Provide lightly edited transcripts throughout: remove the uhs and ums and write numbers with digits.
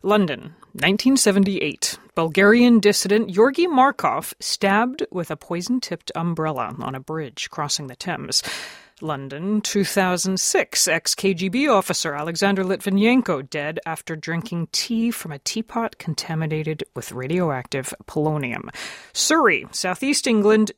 London, 1978. Bulgarian dissident Georgi Markov stabbed with a poison-tipped umbrella on a bridge crossing the Thames. London, 2006. Ex-KGB officer Alexander Litvinenko dead after drinking tea from a teapot contaminated with radioactive polonium. Surrey, southeast England,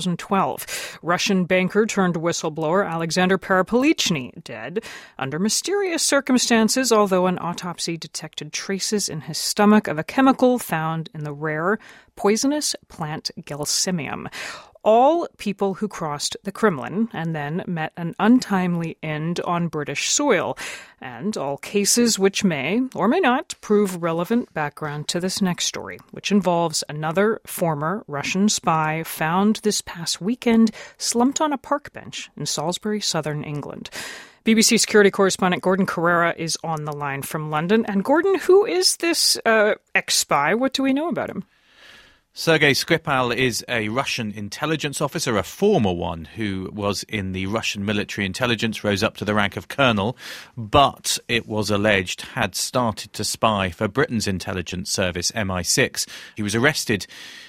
2012. Russian banker turned whistleblower Alexander Parapolichny dead under mysterious circumstances, although an autopsy detected traces in his stomach of a chemical found in the rare poisonous plant Gelsemium. All people who crossed the Kremlin and then met an untimely end on British soil, and all cases which may or may not prove relevant background to this next story, which involves another former Russian spy found this past weekend slumped on a park bench in Salisbury, southern England. BBC security correspondent Gordon Corera is on the line from London. And Gordon, who is this ex-spy? What do we know about him? Sergei Skripal is a Russian intelligence officer, a former one who was in the Russian military intelligence, rose up to the rank of colonel, but it was alleged had started to spy for Britain's intelligence service, MI6. He was arrested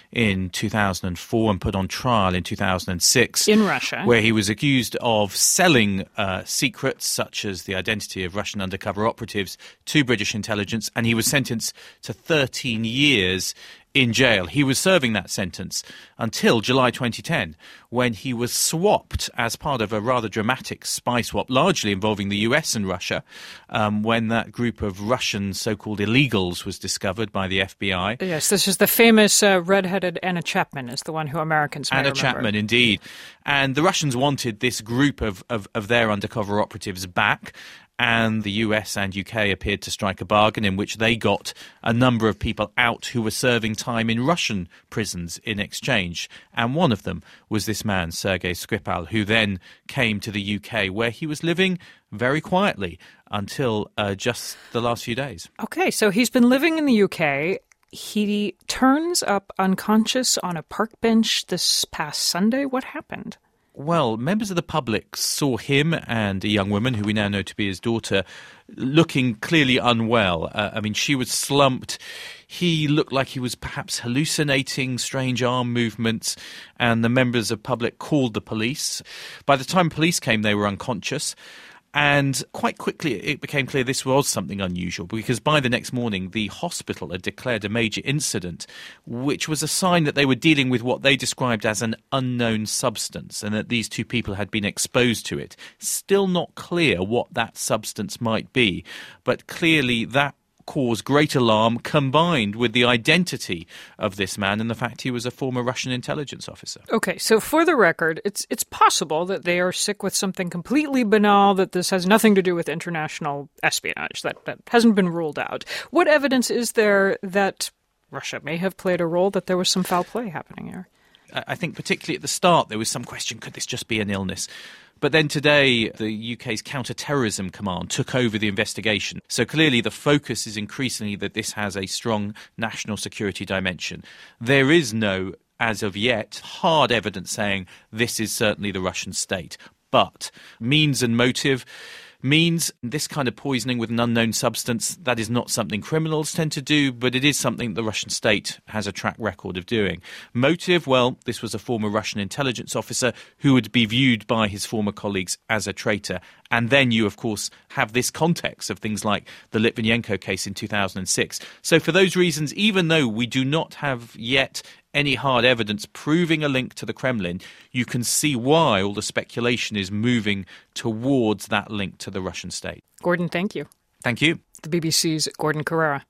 in 2004 and put on trial in 2006. In Russia. Where he was accused of selling secrets such as the identity of Russian undercover operatives to British intelligence, and he was sentenced to 13 years in jail. He was serving that sentence until July 2010, when he was swapped as part of a rather dramatic spy swap, largely involving the US and Russia, when that group of Russian so-called illegals was discovered by the FBI. Yes, this is the famous red-headed Anna Chapman, is the one who Americans may remember. Anna Chapman, indeed. And the Russians wanted this group of their undercover operatives back, and the US and UK appeared to strike a bargain in which they got a number of people out who were serving time in Russian prisons in exchange. And one of them was this man, Sergei Skripal, who then came to the UK, where he was living very quietly until just the last few days. Okay, so he's been living in the UK. He turns up unconscious on a park bench this past Sunday. What happened? Well, members of the public saw him and a young woman, who we now know to be his daughter, looking clearly unwell. She was slumped. He looked like he was perhaps hallucinating strange arm movements, and the members of public called the police. By the time police came, they were unconscious. And quite quickly it became clear this was something unusual, because by the next morning the hospital had declared a major incident, which was a sign that they were dealing with what they described as an unknown substance, and that these two people had been exposed to it. Still not clear what that substance might be, but clearly that caused great alarm, combined with the identity of this man and the fact he was a former Russian intelligence officer. Okay, so for the record, it's possible that they are sick with something completely banal, that this has nothing to do with international espionage. That hasn't been ruled out. What evidence is there that Russia may have played a role, that there was some foul play happening here? I think particularly at the start there was some question, could this just be an illness? But then today, the UK's Counter-Terrorism Command took over the investigation. So clearly the focus is increasingly that this has a strong national security dimension. There is no, as of yet, hard evidence saying this is certainly the Russian state. But means and motive means this kind of poisoning with an unknown substance, that is not something criminals tend to do, but it is something the Russian state has a track record of doing. Motive, well, this was a former Russian intelligence officer who would be viewed by his former colleagues as a traitor. And then you, of course, have this context of things like the Litvinenko case in 2006. So for those reasons, even though we do not have yet any hard evidence proving a link to the Kremlin, you can see why all the speculation is moving towards that link to the Russian state. Gordon, thank you. Thank you. The BBC's Gordon Corera.